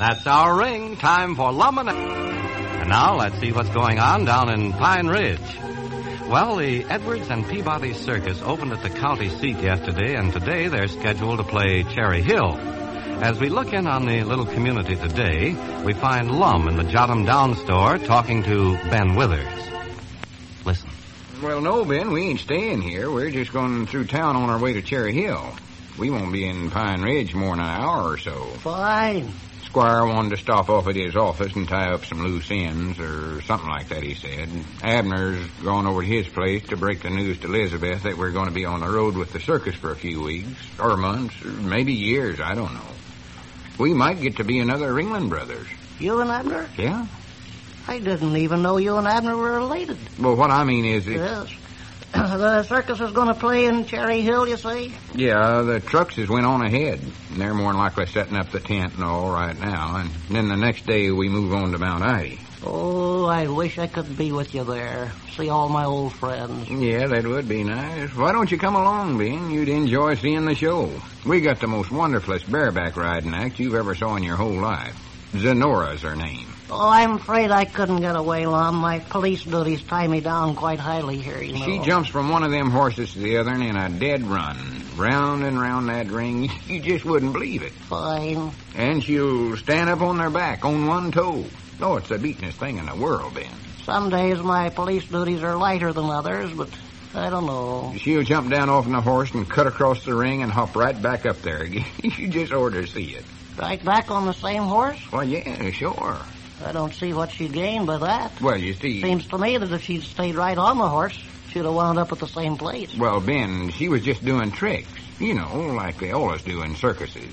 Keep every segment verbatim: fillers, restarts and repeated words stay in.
That's our ring. Time for Lum and... And now let's see what's going on down in Pine Ridge. Well, the Edwards and Peabody Circus opened at the county seat yesterday, and today they're scheduled to play Cherry Hill. As we look in on the little community today, we find Lum in the Jot 'em Down store talking to Ben Withers. Listen. Well, no, Ben, we ain't staying here. We're just going through town on our way to Cherry Hill. We won't be in Pine Ridge more than an hour or so. Fine. Squire wanted to stop off at his office and tie up some loose ends or something like that, he said. Abner's gone over to his place to break the news to Elizabeth that we're going to be on the road with the circus for a few weeks, or months, or maybe years, I don't know. We might get to be another Ringling Brothers. You and Abner? Yeah. I didn't even know you and Abner were related. Well, what I mean is... It's... Yes. The circus is going to play in Cherry Hill, you say? Yeah, the trucks has went on ahead. And they're more than likely setting up the tent and all right now. And then the next day we move on to Mount Ida. Oh, I wish I could be with you there. See all my old friends. Yeah, that would be nice. Why don't you come along, Ben? You'd enjoy seeing the show. We got the most wonderfulest bareback riding act you've ever saw in your whole life. Zenora's her name. Oh, I'm afraid I couldn't get away, Lum. My police duties tie me down quite highly here, you know. She jumps from one of them horses to the other and in a dead run. Round and round that ring. You just wouldn't believe it. Fine. And she'll stand up on their back, on one toe. Oh, it's the beatin'est thing in the world, Ben. Some days my police duties are lighter than others, but I don't know. She'll jump down off the horse and cut across the ring and hop right back up there again. You just ought to see it. Right back on the same horse? Well, yeah, sure. I don't see what she gained by that. Well, you see... Seems to me that if she'd stayed right on the horse, she'd have wound up at the same place. Well, Ben, she was just doing tricks. You know, like they always do in circuses.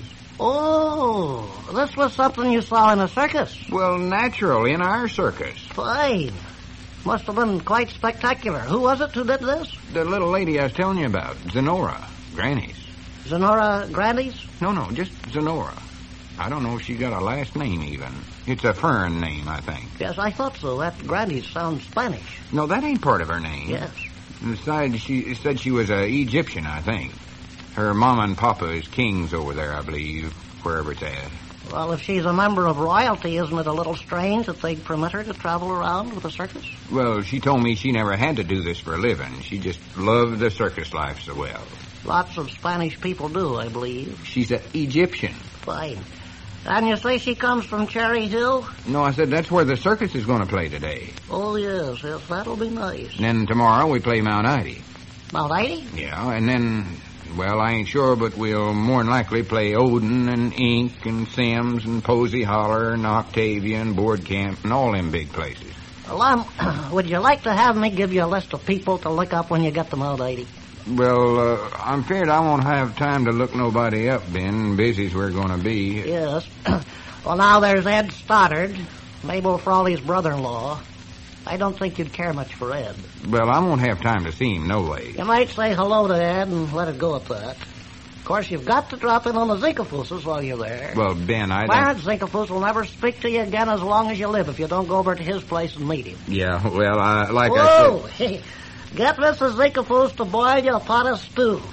Oh, this was something you saw in a circus? Well, natural, in our circus. Fine. Must have been quite spectacular. Who was it who did this? The little lady I was telling you about, Zenora, Granny's. Zenora Granny's? No, no, just Zenora. I don't know if she got a last name, even. It's a foreign name, I think. Yes, I thought so. That Granny's sounds Spanish. No, that ain't part of her name. Yes. Besides, she said she was a Egyptian, I think. Her mama and papa is kings over there, I believe, wherever it's at. Well, if she's a member of royalty, isn't it a little strange that they'd permit her to travel around with a circus? Well, she told me she never had to do this for a living. She just loved the circus life so well. Lots of Spanish people do, I believe. She's an Egyptian. Fine. And you say she comes from Cherry Hill? No, I said that's where the circus is going to play today. Oh, yes, yes, that'll be nice. And then tomorrow we play Mount Ida. Mount Ida? Yeah, and then, well, I ain't sure, but we'll more than likely play Odin and Ink and Sims and Posey Holler and Octavia and Board Camp and all them big places. Well, um, would you like to have me give you a list of people to look up when you get to Mount Ida? Well, uh, I'm feared I won't have time to look nobody up, Ben. Busy as we're going to be. Yes. Well, now there's Ed Stoddard, Mabel Frawley's brother-in-law. I don't think you'd care much for Ed. Well, I won't have time to see him, no way. You might say hello to Ed and let it go at that. Of course, you've got to drop in on the Zinkefuses while you're there. Well, Ben, I Clarence Zinkefus will never speak to you again as long as you live if you don't go over to his place and meet him. Yeah, well, I, like Whoa. I said... Get Missus Zinkefus to boil you a pot of stew.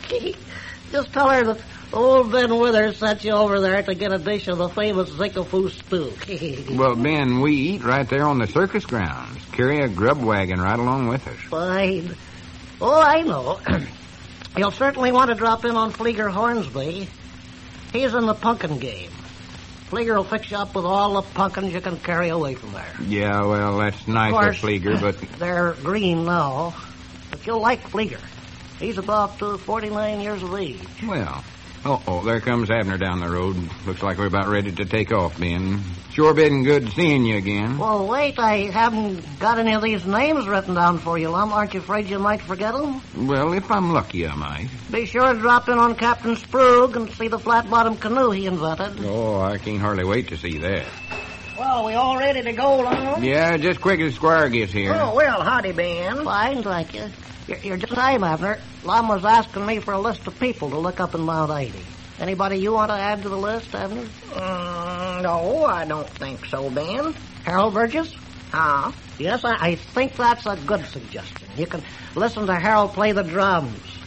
Just tell her that old Ben Withers sent you over there to get a dish of the famous Zinkefus stew. Well, Ben, we eat right there on the circus grounds. Carry a grub wagon right along with us. Fine. Oh, I know. You'll certainly want to drop in on Flieger Hornsby. He's in the pumpkin game. Flieger will fix you up with all the pumpkins you can carry away from there. Yeah, well, that's nice of, course, of Flieger, but... They're green now. But you'll like Flieger. He's about uh, forty-nine years of age. Well, uh-oh, there comes Abner down the road. Looks like we're about ready to take off, Ben. Sure been good seeing you again. Well, wait, I haven't got any of these names written down for you, Lum. Aren't you afraid you might forget them? Well, if I'm lucky, I might. Be sure to drop in on Captain Sprugg and see the flat-bottom canoe he invented. Oh, I can't hardly wait to see that. Well, we all ready to go, Lum? Yeah, just quick as Squire gets here. Oh, well, howdy, Ben. Fine, thank you. You're, you're just in time, Abner. Lum was asking me for a list of people to look up in Mount Ida. Anybody you want to add to the list, Abner? Mm, no, I don't think so, Ben. Harold Burgess? Ah? Yes, I, I think that's a good suggestion. You can listen to Harold play the drums.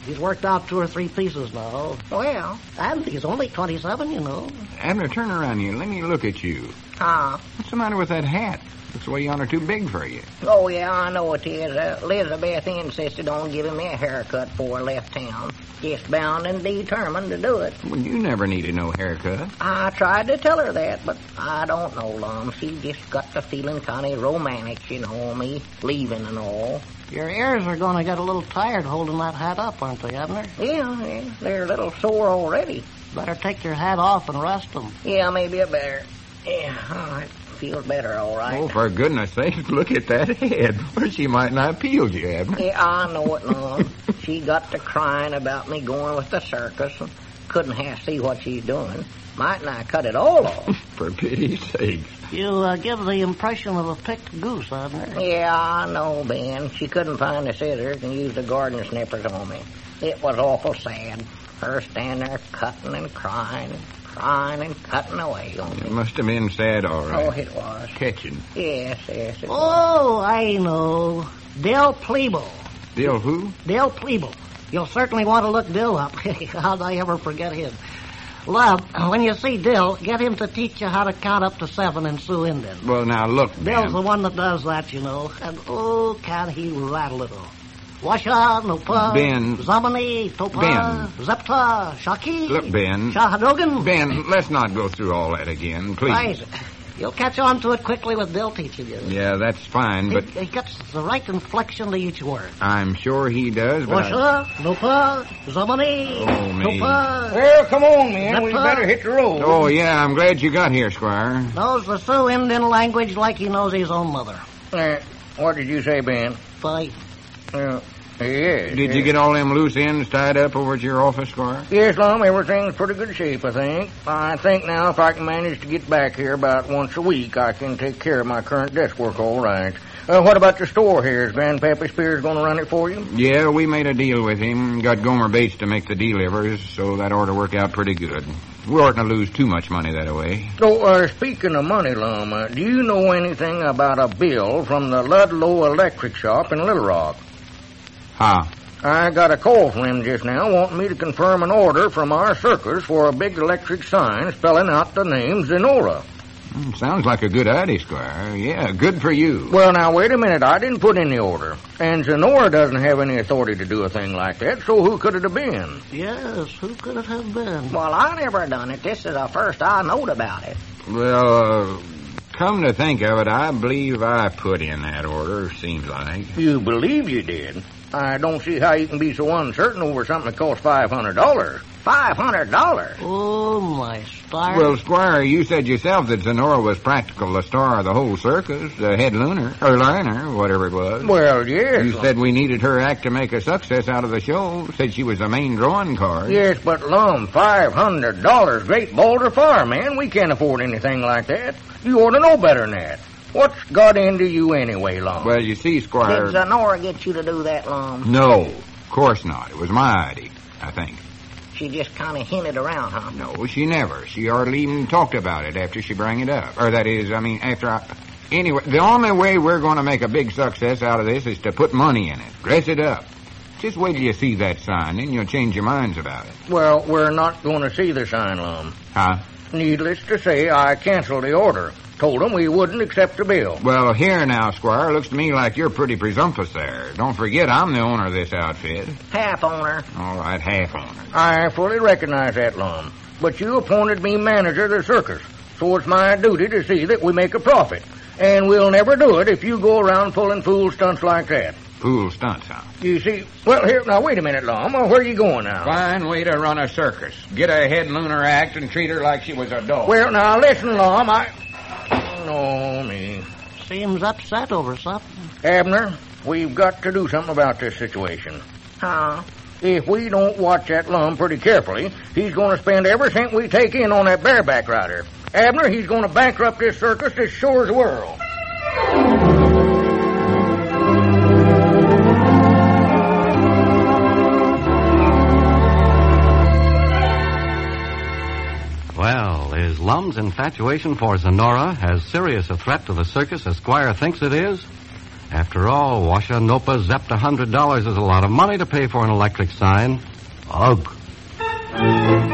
He's worked out two or three pieces now. Well, And he's only twenty-seven, you know. Abner, turn around here. Let me look at you. huh? What's the matter with that hat? Looks way yonder too big for you. Oh, yeah, I know it is. Uh, Elizabeth insisted on giving me a haircut before I left town. Just bound and determined to do it. Well, you never needed no haircut. I tried to tell her that, but I don't know, Lum. She just got to feeling kind of romantic, you know, me leaving and all. Your ears are going to get a little tired holding that hat up, aren't they, Abner? Yeah, yeah, they're a little sore already. Better take your hat off and rest them. Yeah, maybe I better. Yeah, oh, it feels better, all right. Oh, for goodness sake, look at that head. Or she might not peel you, Abner. Yeah, I know it, Lum. She got to crying about me going with the circus and couldn't half see what she's doing. Mightn't I cut it all off? For pity's sake. You uh, give the impression of a picked goose, Abner. Yeah, I know, Ben. She couldn't find the scissors and used the garden snippers on me. It was awful sad. Her standing there cutting and crying and crying and cutting away on It me. must have been sad, all right. Oh, it was. Catching. Yes, yes, it was. Oh, I know. Del Plebo. Still who? Del Plebo. You'll certainly want to look Dill up. How'd I ever forget him? Love, when you see Dill, get him to teach you how to count up to seven in Sioux Indian. Well, now, look, Dill's Ben. the one that does that, you know. And, oh, can he rattle it all. Washa, Nopa, Ben. Zamani, Topa, Ben. Zepta, Shaki, Look, Ben. Shahadogan. Ben, let's not go through all that again, please. Right. You'll catch on to it quickly with Dill teaching you. Yeah, that's fine, but He, he gets the right inflection to each word. I'm sure he does, but I... Washa, Nopa, Zamani, Oh, me. Nopa. Well, come on, man. We Zepta. better hit the road. Oh, yeah, I'm glad you got here, Squire. Knows the Sioux Indian language like he knows his own mother. Uh, what did you say, Ben? Bye. Uh, yes. Did you get all them loose ends tied up over at your office, Squire? Yes, Lum, everything's pretty good shape, I think. I think now if I can manage to get back here about once a week, I can take care of my current desk work all right. Uh, what about the store here? Is Grandpappy Spears going to run it for you? Yeah, we made a deal with him. Got Gomer Bates to make the delivers, so that ought to work out pretty good. We oughtn't to lose too much money that way. So, uh, speaking of money, Lum, uh, do you know anything about a bill from the Ludlow Electric Shop in Little Rock? Huh? I got a call from him just now wanting me to confirm an order from our circus for a big electric sign spelling out the name Zenora. Mm, sounds like a good idea, Squire. Yeah, good for you. Well, now, wait a minute. I didn't put in the order. And Zenora doesn't have any authority to do a thing like that, so who could it have been? Yes, who could it have been? Well, I never done it. This is the first I knowed about it. Well, uh, come to think of it, I believe I put in that order, seems like. You believe you did? I don't see how you can be so uncertain over something that costs five hundred dollars. five hundred dollars? Oh, my star. Well, Squire, you said yourself that Zenora was practical the star of the whole circus, the head lunar, or liner, whatever it was. Well, yes. You said we needed her act to make a success out of the show. Said she was the main drawing card. Yes, but, Lum, five hundred dollars, Great Boulder Far, man. We can't afford anything like that. You ought to know better than that. What's got into you anyway, Lum? Well, you see, Squire... Did Zenora get you to do that, Lum? No, of course not. It was my idea, I think. She just kind of hinted around, huh? No, she never. She hardly even talked about it after she brought it up. Or that is, I mean, after I... Anyway, the only way we're going to make a big success out of this is to put money in it. Dress it up. Just wait till you see that sign, then you'll change your minds about it. Well, we're not going to see the sign, Lum. Huh? Needless to say, I canceled the order. Told them we wouldn't accept the bill. Well, here now, Squire, looks to me like you're pretty presumptuous there. Don't forget I'm the owner of this outfit. Half owner. All right, half owner. I fully recognize that, Lum. But you appointed me manager of the circus, so it's my duty to see that we make a profit. And we'll never do it if you go around pulling fool stunts like that. Fool stunts, huh? You see, well, here, now, wait a minute, Lum. Where are you going now? Fine way to run a circus. Get a head lunar act and treat her like she was a dog. Well, now, listen, Lum, I... No, me. Seems upset over something. Abner, we've got to do something about this situation. Huh? If we don't watch that Lum pretty carefully, he's going to spend every cent we take in on that bareback rider. Abner, he's going to bankrupt this circus as sure as the world. Well, is Lum's infatuation for Zenora as serious a threat to the circus as Squire thinks it is? After all, Washa Nopa zepped a hundred dollars is a lot of money to pay for an electric sign. Ugh.